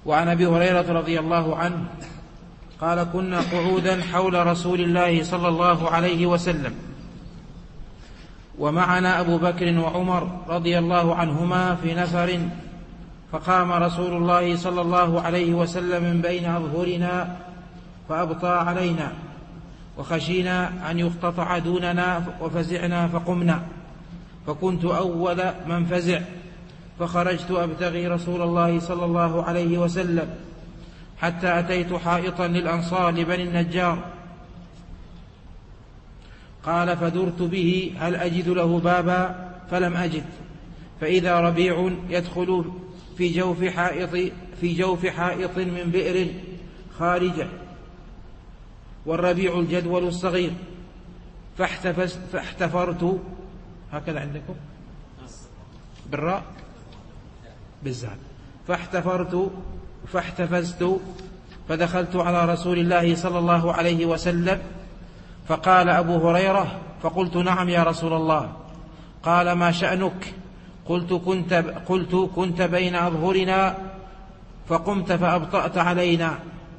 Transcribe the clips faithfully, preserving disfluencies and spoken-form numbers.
وعن أبي هريرة رضي الله عنه قال: كنا قعودا حول رسول الله صلى الله عليه وسلم، ومعنا أبو بكر وعمر رضي الله عنهما في نفر، فقام رسول الله صلى الله عليه وسلم من بين أظهرنا فأبطى علينا، وخشينا أن يقتطع دوننا وفزعنا فقمنا، فكنت أول من فزع، فخرجت أبتغي رسول الله صلى الله عليه وسلم حتى أتيت حائطا للأنصار لبني النجار. قال: فدرت به هل أجد له بابا؟ فلم أجد، فإذا ربيع يدخل في جوف حائط في جوف حائط من بئر خارجة، والربيع الجدول الصغير، فاحتفرت. هكذا عندكم بالراء بالزال. فاحتفرت فاحتفزت فدخلت على رسول الله صلى الله عليه وسلم، فقال أبو هريرة: فقلت: نعم يا رسول الله. قال: ما شأنك؟ قلت كنت, قلت كنت بين أظهرنا فقمت فأبطأت علينا،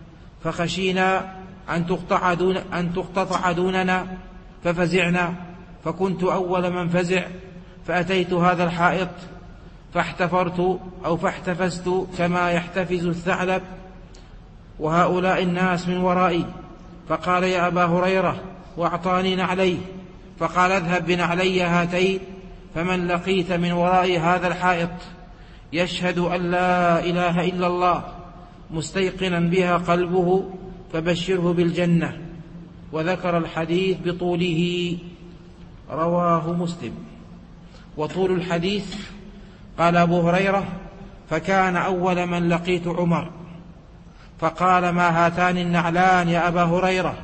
فخشينا أن تقطع, دون أن تقتطع دوننا ففزعنا، فكنت أول من فزع، فأتيت هذا الحائط فاحتفرت أو فاحتفزت كما يحتفز الثعلب، وهؤلاء الناس من ورائي. فقال: يا أبا هريرة، وأعطاني نعليه، فقال: اذهب بنعلي هاتين، فمن لقيت من وراء هذا الحائط يشهد أن لا إله إلا الله مستيقنا بها قلبه فبشره بالجنة. وذكر الحديث بطوله، رواه مسلم. وطول الحديث: قال أبو هريرة: فكان أول من لقيت عمر، فقال: ما هاتان النعلان يا أبا هريرة؟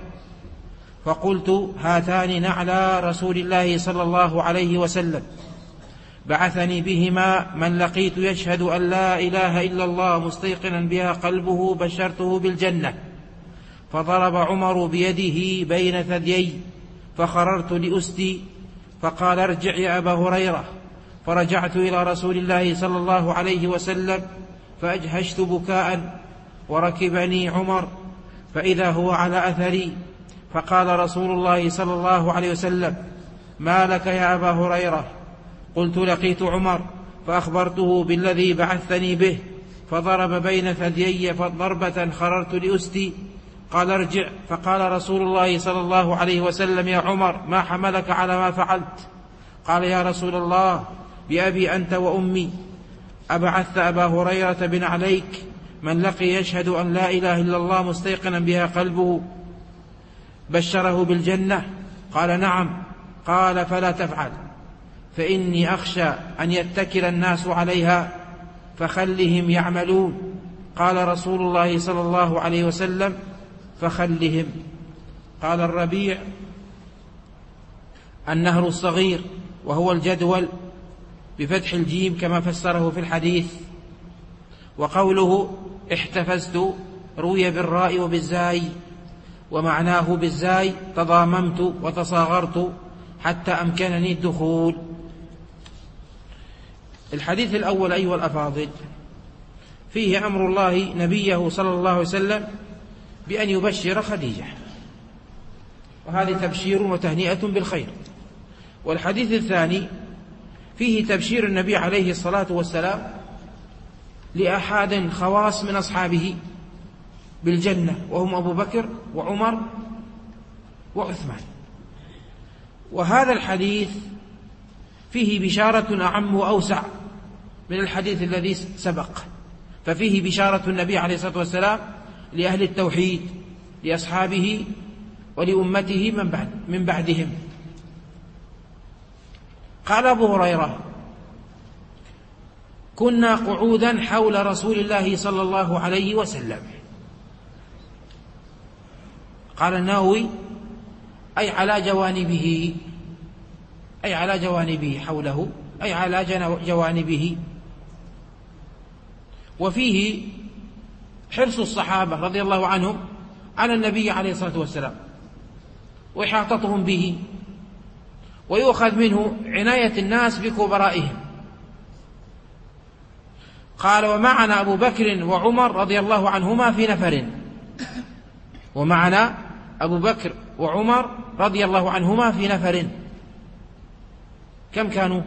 فقلت: هاتان نعلا رسول الله صلى الله عليه وسلم، بعثني بهما من لقيت يشهد أن لا إله إلا الله مستيقنا بها قلبه بشرته بالجنة. فضرب عمر بيده بين ثديي، فخررت لأستي، فقال: ارجع يا أبا هريرة. فرجعت إلى رسول الله صلى الله عليه وسلم فأجهشت بكاء، وركبني عمر فإذا هو على أثري، فقال رسول الله صلى الله عليه وسلم: ما لك يا أبا هريرة؟ قلت: لقيت عمر فأخبرته بالذي بعثني به، فضرب بين ثديي ضربة خررت لأستي. قال: ارجع. فقال رسول الله صلى الله عليه وسلم: يا عمر، ما حملك على ما فعلت؟ قال: يا رسول الله، بأبي أنت وأمي، أبعثت أبا هريرة بن عليك من لقي يشهد أن لا إله إلا الله مستيقنا بها قلبه بشره بالجنة؟ قال: نعم. قال: فلا تفعل، فإني أخشى أن يتكل الناس عليها، فخلهم يعملون. قال رسول الله صلى الله عليه وسلم: فخلهم. قال الربيع: النهر الصغير، وهو الجدول بفتح الجيم كما فسره في الحديث. وقوله احتفزت روي بالراء وبالزاي، ومعناه بالزاي تضاممت وتصاغرت حتى أمكنني الدخول. الحديث الأول أيها الأفاضل فيه أمر الله نبيه صلى الله عليه وسلم بأن يبشر خديجة، وهذه تبشير وتهنئة بالخير. والحديث الثاني فيه تبشير النبي عليه الصلاة والسلام لأحد خواص من أصحابه بالجنة، وهم أبو بكر وعمر وعثمان. وهذا الحديث فيه بشارة أعم وأوسع من الحديث الذي سبق، ففيه بشارة النبي عليه الصلاة والسلام لأهل التوحيد، لأصحابه ولأمته من بعد من بعدهم. قال أبو هريرة: كنا قعودا حول رسول الله صلى الله عليه وسلم. قال النووي: أي على جوانبه، أي على جوانبه حوله، أي على جوانبه. وفيه حرص الصحابة رضي الله عنهم على النبي عليه الصلاة والسلام وإحاطتهم به، ويؤخذ منه عناية الناس بكبرائهم. قال ومعنا أبو بكر وعمر رضي الله عنهما في نفر. ومعنا أبو بكر وعمر رضي الله عنهما في نفر. كم كانوا؟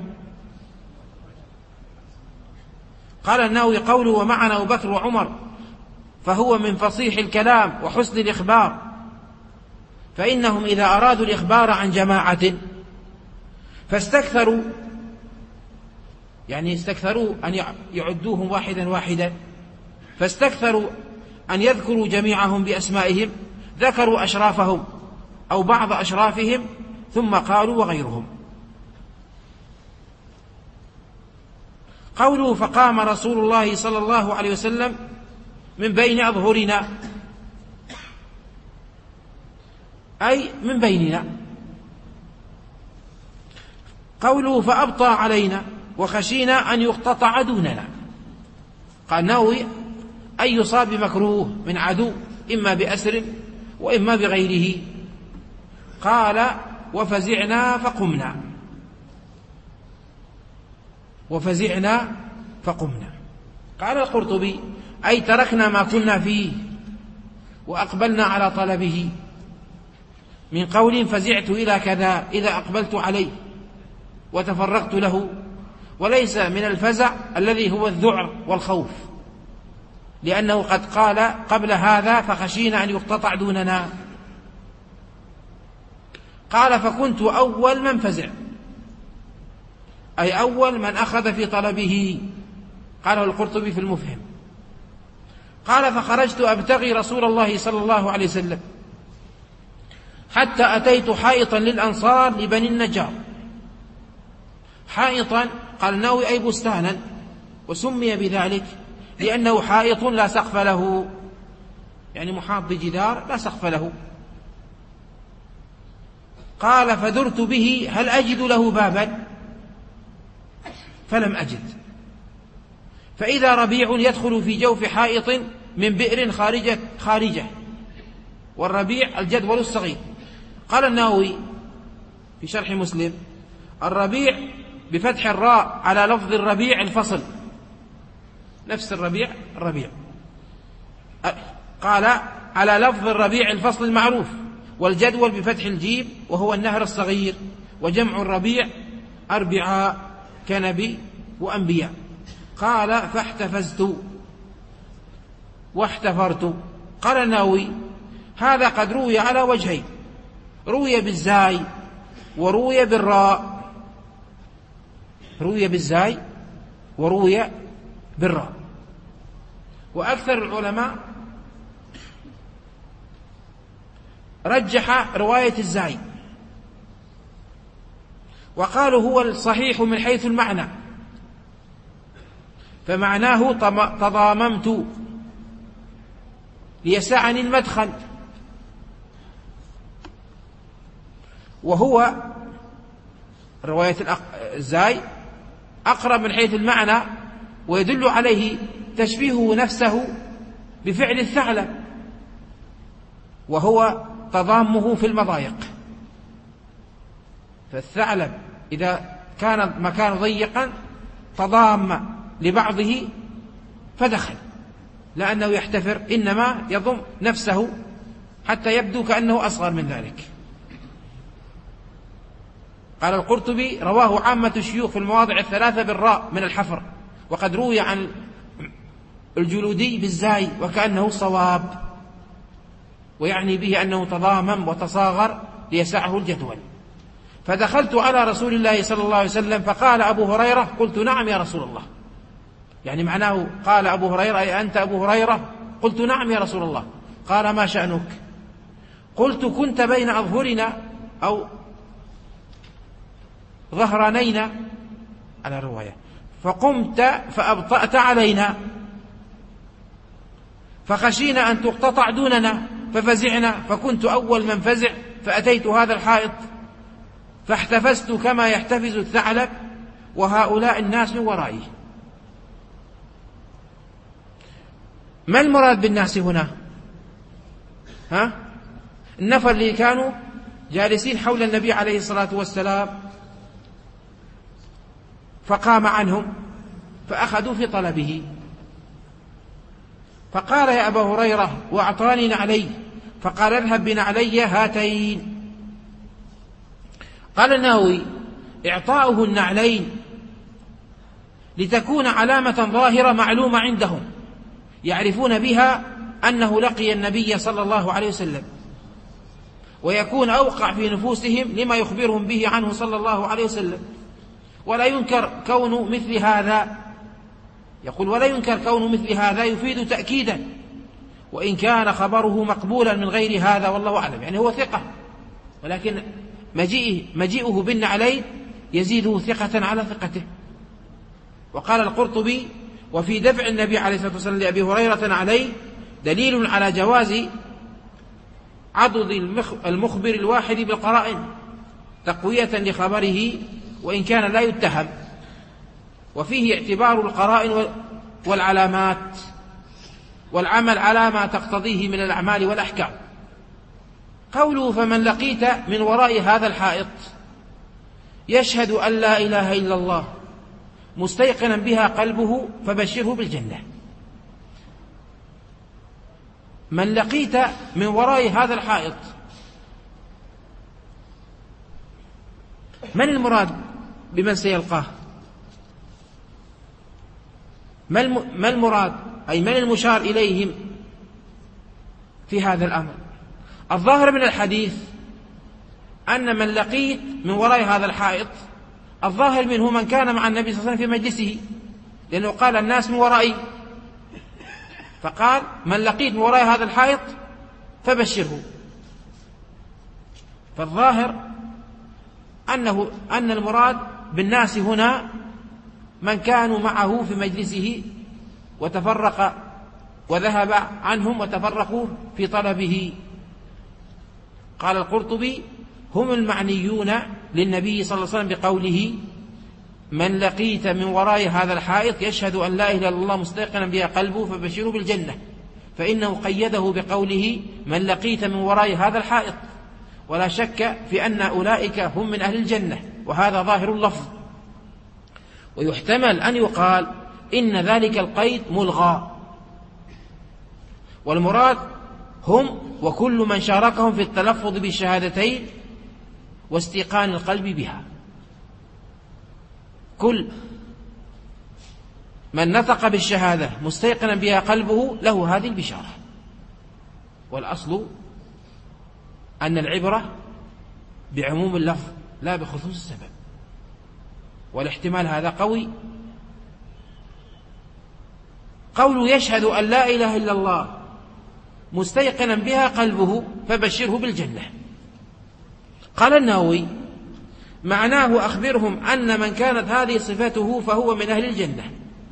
قال النووي قوله ومعنا أبو بكر وعمر فهو من فصيح الكلام وحسن الإخبار، فإنهم إذا أرادوا الإخبار عن جماعة فاستكثروا، يعني استكثروا أن يعدوهم واحدا واحدا، فاستكثروا أن يذكروا جميعهم بأسمائهم، ذكروا أشرافهم أو بعض أشرافهم ثم قالوا وغيرهم. قوله فقام رسول الله صلى الله عليه وسلم من بين أظهرنا، أي من بيننا. قوله فأبطى علينا وخشينا أن يقتطع دوننا. قال النووي أن يصاب بمكروه من عدو إما بأسر وإما بغيره. قال وفزعنا فقمنا، وفزعنا فقمنا. قال القرطبي أي تركنا ما كنا فيه وأقبلنا على طلبه، من قول فزعت إلى كذا إذا أقبلت عليه وتفرغت له، وليس من الفزع الذي هو الذعر والخوف، لأنه قد قال قبل هذا فخشينا أن يقتطع دوننا. قال فكنت أول من فزع، أي أول من أخذ في طلبه. قاله القرطبي في المفهم. قال فخرجت أبتغي رسول الله صلى الله عليه وسلم حتى أتيت حائطا للأنصار لبني النجار. حائطا قال النووي أي بستانا، وسمي بذلك لأنه حائط لا سقف له، يعني محاط بجدار لا سقف له. قال فدرت به هل أجد له بابا فلم أجد، فإذا ربيع يدخل في جوف حائط من بئر خارجة, خارجة والربيع الجدول الصغير. قال النووي في شرح مسلم الربيع بفتح الراء على لفظ الربيع الفصل، نفس الربيع الربيع. قال على لفظ الربيع الفصل المعروف، والجدول بفتح الجيم وهو النهر الصغير، وجمع الربيع أربعاء كنبي وأنبياء. قال فاحتفزت واحتفرت. قال النووي هذا قد روي على وجهين، روي بالزاي وروي بالراء، روي بالزاي وروي بالراء. وأكثر العلماء رجح رواية الزاي، وقالوا هو الصحيح من حيث المعنى، فمعناه تضاممت ليسعني المدخل، وهو رواية الزاي أقرب من حيث المعنى، ويدل عليه تشبيهه نفسه بفعل الثعلب، وهو تضامه في المضايق. فالثعلب إذا كان مكان ضيقا تضام لبعضه فدخل، لأنه يحتفر، إنما يضم نفسه حتى يبدو كأنه أصغر من ذلك. قال القرطبي رواه عامة الشيوخ في المواضع الثلاثة بالراء من الحفر، وقد روي عن الجلودي بالزاي وكأنه صواب، ويعني به أنه تضامم وتصاغر ليسعه الجدول. فدخلت على رسول الله صلى الله عليه وسلم فقال أبو هريرة قلت نعم يا رسول الله، يعني معناه قال أبو هريرة أي أنت أبو هريرة؟ قلت نعم يا رسول الله. قال ما شأنك؟ قلت كنت بين أظهرنا أو ظهرانينا على رواية، فقمت فأبطأت علينا فخشينا أن تقتطع دوننا ففزعنا، فكنت أول من فزع فأتيت هذا الحائط فاحتفزت كما يحتفز الثعلب وهؤلاء الناس من ورائي. ما المراد بالناس هنا؟ ها؟ النفر اللي كانوا جالسين حول النبي عليه الصلاة والسلام فقام عنهم فأخذوا في طلبه. فقال يا أبا هريرة وأعطاني نعلي، فقال اذهب بنعلي هاتين. قال النووي إعطاؤه النعلين لتكون علامة ظاهرة معلومة عندهم يعرفون بها أنه لقي النبي صلى الله عليه وسلم، ويكون أوقع في نفوسهم لما يخبرهم به عنه صلى الله عليه وسلم. ولا ينكر كون مثل هذا، يقول ولا ينكر كون مثل هذا يفيد تأكيدا، وإن كان خبره مقبولا من غير هذا والله أعلم. يعني هو ثقة، ولكن مجيئه, مجيئه بالنعلين يزيده ثقة على ثقته. وقال القرطبي وفي دفع النبي عليه الصلاة والسلام لأبي هريرة عليه دليل على جواز عضد المخبر الواحد بالقرائن تقوية لخبره وإن كان لا يتهم، وفيه اعتبار القرائن والعلامات والعمل على ما تقتضيه من الأعمال والأحكام. قوله فمن لقيت من وراء هذا الحائط يشهد أن لا إله إلا الله مستيقنا بها قلبه فبشره بالجنة. من لقيت من وراء هذا الحائط، من المراد بمن سيلقاه؟ ما المراد أي من المشار إليهم في هذا الأمر؟ الظاهر من الحديث أن من لقيت من وراء هذا الحائط الظاهر منه من كان مع النبي صلى الله عليه وسلم في مجلسه، لأنه قال الناس من ورائي، فقال من لقيت من وراء هذا الحائط فبشره. فالظاهر أنه أن المراد بالناس هنا من كانوا معه في مجلسه وتفرق وذهب عنهم وتفرقوا في طلبه. قال القرطبي هم المعنيون للنبي صلى الله عليه وسلم بقوله من لقيت من وراء هذا الحائط يشهد أن لا إله إلا الله مستيقنا بها قلبه فبشره بالجنة، فإنه قيده بقوله من لقيت من وراء هذا الحائط، ولا شك في أن أولئك هم من أهل الجنة، وهذا ظاهر اللفظ. ويحتمل أن يقال إن ذلك القيد ملغى، والمراد هم وكل من شاركهم في التلفظ بالشهادتين واستيقان القلب بها. كل من نطق بالشهادة مستيقنا بها قلبه له هذه البشارة. والأصل أن العبرة بعموم اللفظ لا بخصوص السبب، والاحتمال هذا قوي. قوله يشهد أن لا إله إلا الله مستيقنا بها قلبه فبشره بالجنة. قال النووي معناه أخبرهم أن من كانت هذه صفته فهو من أهل الجنة،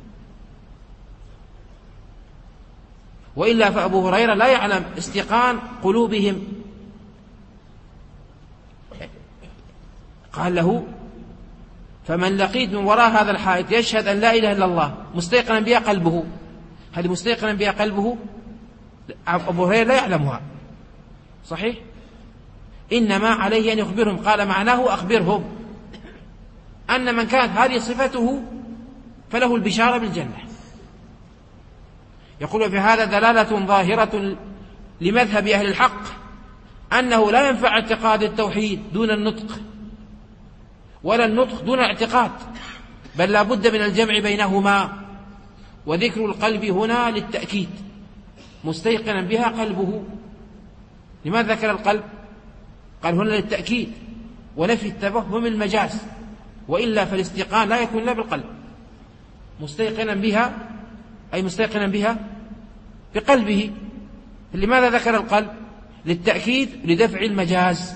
وإلا فأبو هريرة لا يعلم استيقان قلوبهم. قال له فمن لقيت من وراء هذا الحائط يشهد أن لا إله إلا الله مستيقنا بها قلبه، هذه مستيقنا بها قلبه أبو هريرة لا يعلمها، صحيح؟ إنما عليه أن يخبرهم. قال معناه أخبرهم أن من كانت هذه صفته فله البشارة بالجنة. يقول في هذا دلالة ظاهرة لمذهب أهل الحق أنه لا ينفع اعتقاد التوحيد دون النطق، ولا النطق دون الاعتقاد، بل لا بد من الجمع بينهما. وذكر القلب هنا للتأكيد مستيقنا بها قلبه. لماذا ذكر القلب؟ قال هنا للتأكيد ونفي التفهم المجاز، وإلا فالاستيقان لا يكون إلا بالقلب. مستيقنا بها أي مستيقنا بها بقلبه. لماذا ذكر القلب؟ للتأكيد لدفع المجاز.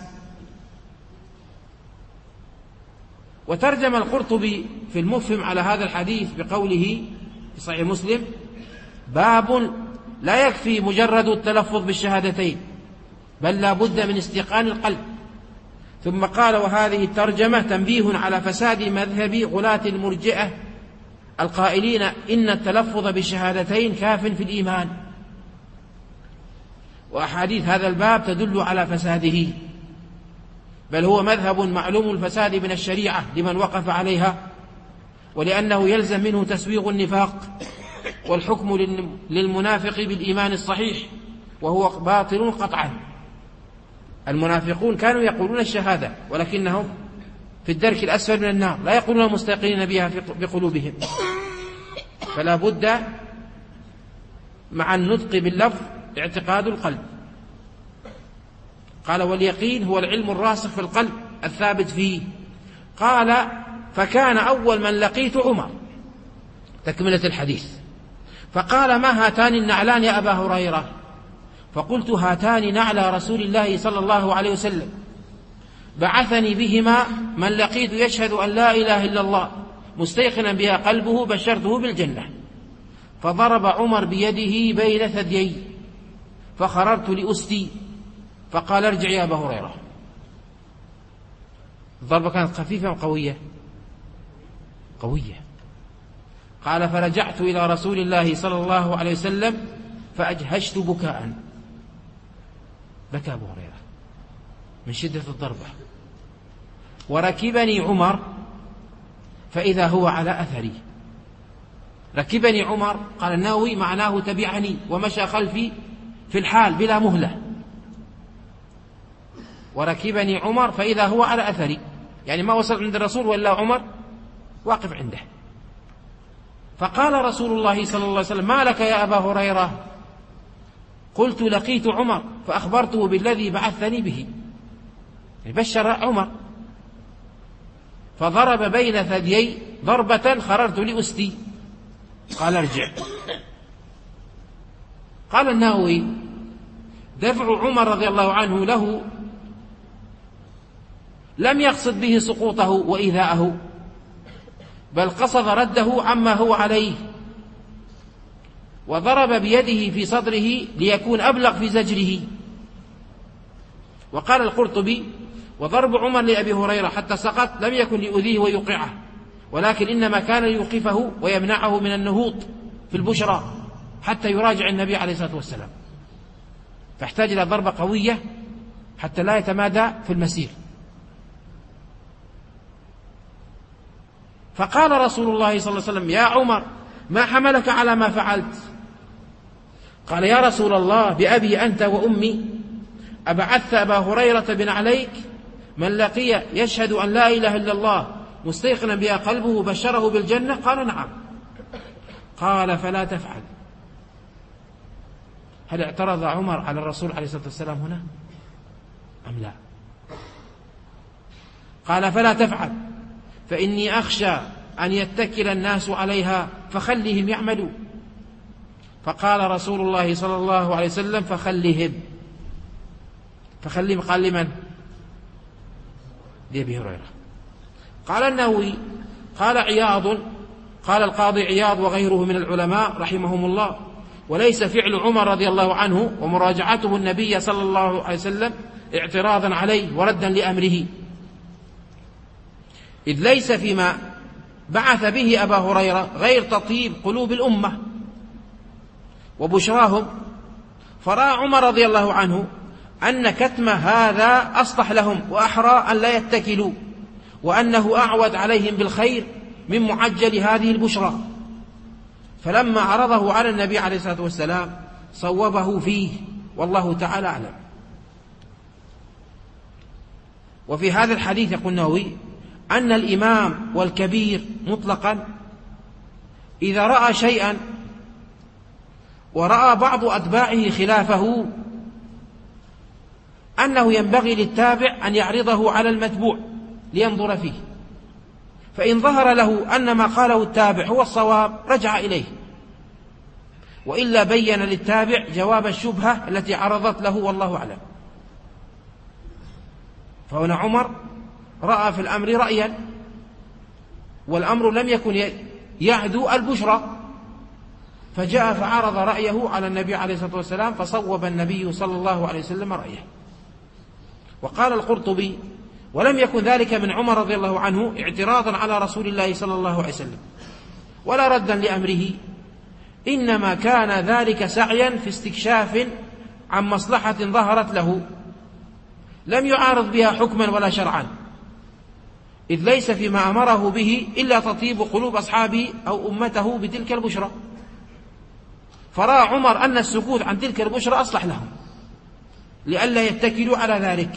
وترجم القرطبي في المفهم على هذا الحديث بقوله في صحيح مسلم باب لا يكفي مجرد التلفظ بالشهادتين بل لا بد من استيقان القلب. ثم قال وهذه الترجمة تنبيه على فساد مذهب غلاة المرجئة القائلين إن التلفظ بالشهادتين كاف في الإيمان، وأحاديث هذا الباب تدل على فساده، بل هو مذهب معلوم الفساد من الشريعة لمن وقف عليها، ولأنه يلزم منه تسويغ النفاق والحكم للمنافق بالإيمان الصحيح وهو باطل قطعا. المنافقون كانوا يقولون الشهادة ولكنهم في الدرك الأسفل من النار، لا يقولون مستيقنين بها بقلوبهم، فلا بد مع النطق باللفظ اعتقاد القلب. قال واليقين هو العلم الراسخ في القلب الثابت فيه. قال فكان أول من لقيت عمر، تكملة الحديث، فقال ما هاتان النعلان يا أبا هريرة؟ فقلت هاتان نعلى رسول الله صلى الله عليه وسلم بعثني بهما من لقيت يشهد أن لا إله إلا الله مستيقنا بها قلبه بشرته بالجنة. فضرب عمر بيده بين ثديي فخررت لأستي فقال ارجع يا أبا هريرة. الضربة كانت خفيفة أم قوية؟ قوية. قال فرجعت إلى رسول الله صلى الله عليه وسلم فأجهشت بكاء، بكى أبو هريرة من شدة الضربة. وركبني عمر فإذا هو على أثري. ركبني عمر قال النووي معناه تبعني ومشى خلفي في الحال بلا مهلة. وركبني عمر فإذا هو على أثري، يعني ما وصل عند الرسول ولا عمر واقف عنده. فقال رسول الله صلى الله عليه وسلم ما لك يا أبا هريرة؟ قلت لقيت عمر فأخبرته بالذي بعثني به، بشر عمر. فضرب بين ثديي ضربة خررت لأستي قال ارجع. قال النووي دفع عمر رضي الله عنه له لم يقصد به سقوطه وإيذاءه، بل قصد رده عما هو عليه، وضرب بيده في صدره ليكون أبلغ في زجره. وقال القرطبي وضرب عمر لأبي هريرة حتى سقط لم يكن ليؤذيه ويوقعه، ولكن إنما كان ليوقفه ويمنعه من النهوض في البشرى حتى يراجع النبي عليه الصلاة والسلام، فاحتاج إلى ضربة قوية حتى لا يتمادى في المسير. فقال رسول الله صلى الله عليه وسلم يا عمر ما حملك على ما فعلت؟ قال يا رسول الله بأبي أنت وأمي أبعثت أبا هريرة بن عليك من لقي يشهد أن لا إله إلا الله مستيقنا بها قلبه بشره بالجنة؟ قال نعم. قال فلا تفعل. هل اعترض عمر على الرسول عليه الصلاة والسلام هنا أم لا؟ قال فلا تفعل فإني أخشى أن يتكل الناس عليها فخلهم يعملوا. فقال رسول الله صلى الله عليه وسلم فخلهم. فخلهم قال لمن؟ لأبي هريرة. قال النووي قال عياض قال القاضي عياض وغيره من العلماء رحمهم الله وليس فعل عمر رضي الله عنه ومراجعته النبي صلى الله عليه وسلم اعتراضا عليه وردا لأمره، إذ ليس فيما بعث به أبا هريرة غير تطيب قلوب الأمة وبشراهم. فرأى عمر رضي الله عنه أن كتم هذا أصلح لهم وأحرى أن لا يتكلوا، وأنه أعود عليهم بالخير من معجل هذه البشرى، فلما عرضه على النبي عليه الصلاة والسلام صوبه فيه، والله تعالى أعلم. وفي هذا الحديث يقول النووي أن الإمام والكبير مطلقا إذا رأى شيئا ورأى بعض أتباعه خلافه أنه ينبغي للتابع أن يعرضه على المتبوع لينظر فيه، فإن ظهر له أن ما قاله التابع هو الصواب رجع إليه، وإلا بين للتابع جواب الشبهة التي عرضت له، والله أعلم. فهنا عمر رأى في الأمر رأيا، والأمر لم يكن يعدو البشرى، فجاء فعرض رأيه على النبي عليه الصلاة والسلام فصوب النبي صلى الله عليه وسلم رأيه. وقال القرطبي ولم يكن ذلك من عمر رضي الله عنه اعتراضا على رسول الله صلى الله عليه وسلم ولا ردا لأمره، إنما كان ذلك سعيا في استكشاف عن مصلحة ظهرت له لم يعارض بها حكما ولا شرعا، إذ ليس فيما أمره به إلا تطيب قلوب أصحابه أو أمته بتلك البشرى. فرأى عمر أن السكوت عن تلك البشرى أصلح لهم لئلا يتكلوا على ذلك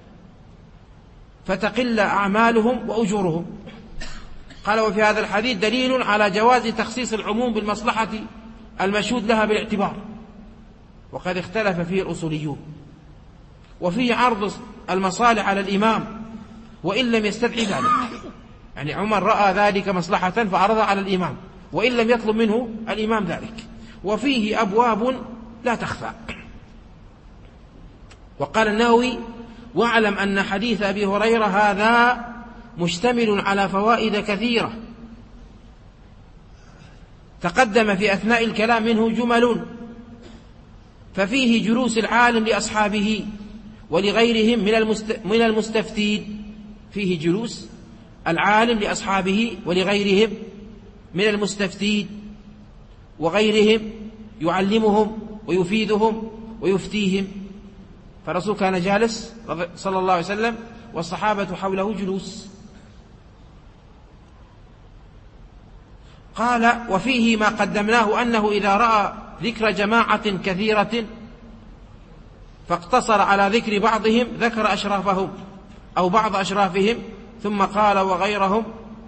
فتقل أعمالهم وأجورهم. قال: وفي هذا الحديث دليل على جواز تخصيص العموم بالمصلحة المشهود لها بالاعتبار، وقد اختلف فيه الأصوليون. وفيه عرض المصالح على الإمام وإن لم يستدعي ذلك، يعني عمر رأى ذلك مصلحة فعرضها على الإمام وإن لم يطلب منه الإمام ذلك. وفيه أبواب لا تخفى. وقال النووي: واعلم أن حديث أبي هريرة هذا مشتمل على فوائد كثيرة تقدم في أثناء الكلام منه جمل، ففيه جلوس العالم لأصحابه ولغيرهم من المستفتين، فيه جلوس العالم لأصحابه ولغيرهم من المستفتين وغيرهم يعلمهم ويفيدهم ويفتيهم. فالرسول كان جالس صلى الله عليه وسلم والصحابة حوله جلوس. قال: وفيه ما قدمناه أنه إذا رأى ذكر جماعة كثيرة فاقتصر على ذكر بعضهم ذكر أشرافهم أو بعض أشرافهم ثم قال وغيرهم.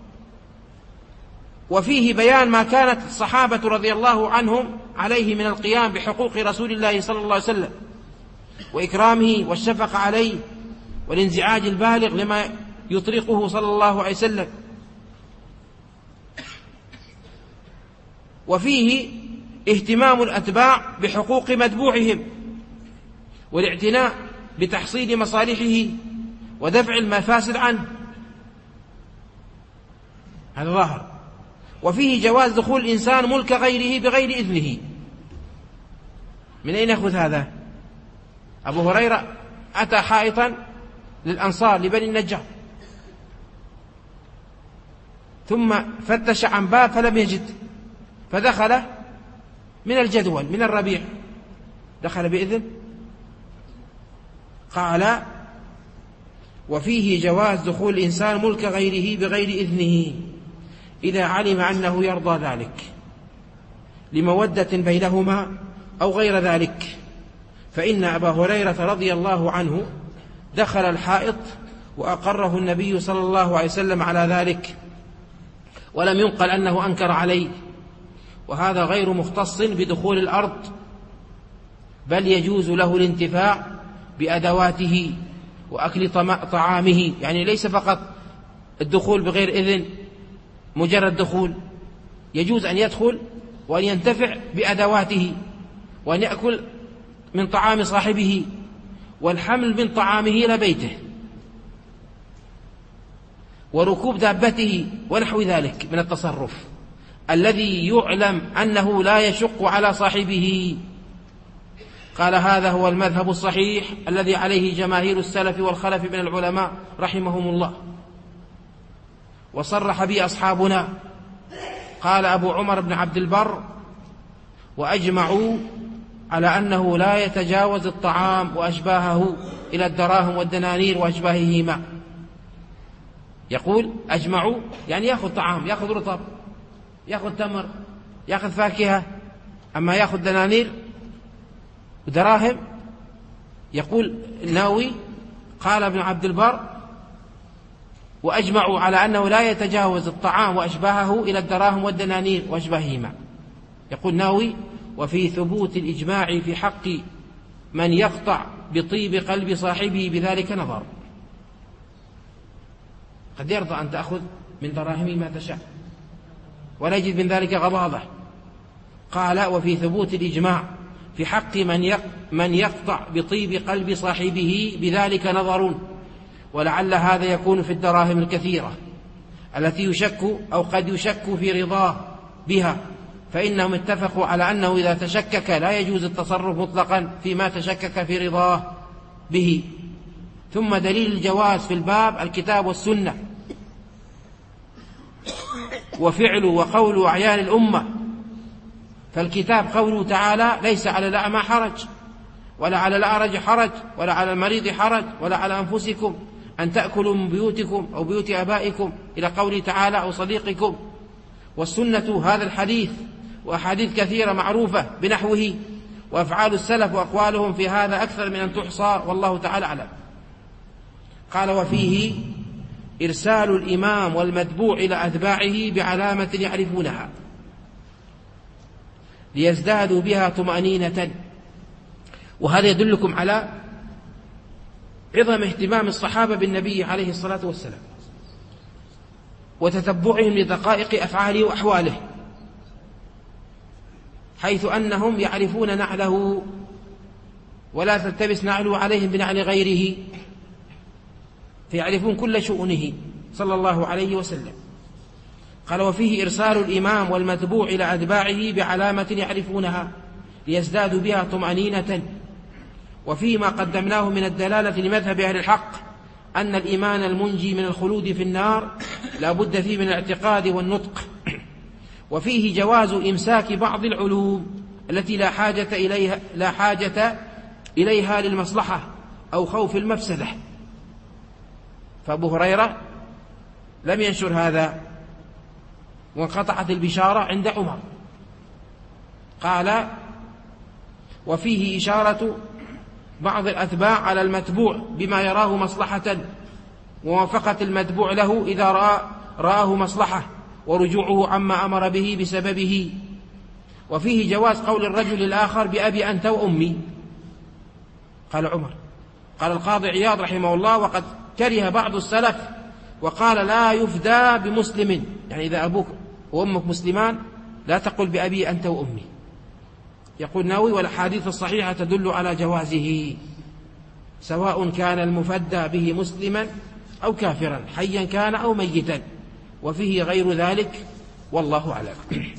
وفيه بيان ما كانت الصحابة رضي الله عنهم عليه من القيام بحقوق رسول الله صلى الله عليه وسلم وإكرامه والشفقة عليه والانزعاج البالغ لما يطرقه صلى الله عليه وسلم. وفيه اهتمام الأتباع بحقوق متبوعهم والاعتناء بتحصيل مصالحه ودفع المفاسد عنه، هذا ظاهر. وفيه جواز دخول الإنسان ملك غيره بغير إذنه. من أين يأخذ هذا؟ أبو هريرة أتى حائطا للأنصار لبني النجار ثم فتش عن باب فلم يجد فدخل من الجدول من الربيع، دخل بإذن. قال: وفيه جواز دخول الإنسان ملك غيره بغير إذنه إذا علم أنه يرضى ذلك لمودة بينهما أو غير ذلك، فإن أبا هريرة رضي الله عنه دخل الحائط وأقره النبي صلى الله عليه وسلم على ذلك ولم ينقل أنه أنكر عليه، وهذا غير مختص بدخول الأرض، بل يجوز له الانتفاع بأدواته وأكل طعامه، يعني ليس فقط الدخول بغير إذن مجرد دخول، يجوز أن يدخل وأن ينتفع بأدواته وأن يأكل من طعام صاحبه والحمل من طعامه إلى بيته وركوب دابته ونحو ذلك من التصرف الذي يعلم أنه لا يشق على صاحبه. قال: هذا هو المذهب الصحيح الذي عليه جماهير السلف والخلف من العلماء رحمهم الله، وصرح به أصحابنا. قال أبو عمر بن عبد البر: وأجمعوا على أنه لا يتجاوز الطعام وأشباهه إلى الدراهم والدنانير وأشباههما. يقول أجمعوا يعني يأخذ طعام، يأخذ رطب، يأخذ تمر، يأخذ فاكهة، أما يأخذ دنانير ودراهم. يقول النووي قال ابن عبد البر: وأجمعوا على أنه لا يتجاوز الطعام وأشباهه إلى الدراهم والدنانير وأشباههما. يقول النووي: وفي ثبوت الإجماع في حق من يقطع بطيب قلب صاحبه بذلك نظر. قد يرضى أن تأخذ من دراهمه ما تشاء ولا يجد من ذلك غضاضة. قال: وفي ثبوت الإجماع في حق من من يقطع بطيب قلب صاحبه بذلك نظر، ولعل هذا يكون في الدراهم الكثيرة التي يشك أو قد يشك في رضاه بها، فإنهم اتفقوا على أنه إذا تشكك لا يجوز التصرف مطلقا فيما تشكك في رضاه به. ثم دليل الجواز في الباب الكتاب والسنة وفعل وقول أعيان الأمة. فالكتاب قوله تعالى: ليس على الأعمى حرج ولا على الأعرج حرج ولا على المريض حرج ولا على أنفسكم أن تأكلوا من بيوتكم أو بيوت آبائكم إلى قوله تعالى: أو صديقكم. والسنة هذا الحديث وأحاديث كثيرة معروفة بنحوه، وأفعال السلف وأقوالهم في هذا أكثر من أن تحصى، والله تعالى أعلم. قال: وفيه إرسال الإمام والمتبوع إلى أتباعه بعلامة يعرفونها ليزدادوا بها طمأنينة. وهذا يدلكم على عظم اهتمام الصحابة بالنبي عليه الصلاة والسلام وتتبعهم لدقائق أفعاله وأحواله، حيث أنهم يعرفون نعله ولا تلتبس نعله عليهم بنعل غيره، فيعرفون كل شؤونه صلى الله عليه وسلم. قال: وفيه إرسال الإمام والمتبوع إلى أتباعه بعلامة يعرفونها ليزدادوا بها طمأنينة. وفيه ما قدمناه من الدلالة لمذهب أهل الحق أن الإيمان المنجي من الخلود في النار لا بد فيه من الاعتقاد والنطق. وفيه جواز إمساك بعض العلوم التي لا حاجة إليها, لا حاجة إليها للمصلحة أو خوف المفسدة. فأبو هريرة لم ينشر هذا، وانقطعت البشارة عند عمر. قال: وفيه إشارة بعض الأتباع على المتبوع بما يراه مصلحة، ووافقة المتبوع له إذا رأى رآه مصلحة، ورجوعه عما أمر به بسببه. وفيه جواز قول الرجل الآخر بأبي أنت وأمي. قال عمر. قال القاضي عياض رحمه الله: وقد كره بعض السلف وقال: لا يفدى بمسلم، يعني إذا أبوك وأمك مسلمان لا تقل بأبي أنت وأمي. يقول ناوي: والأحاديث الصحيحة تدل على جوازه، سواء كان المفدى به مسلما أو كافرا، حيا كان أو ميتا، وفيه غير ذلك، والله أعلم.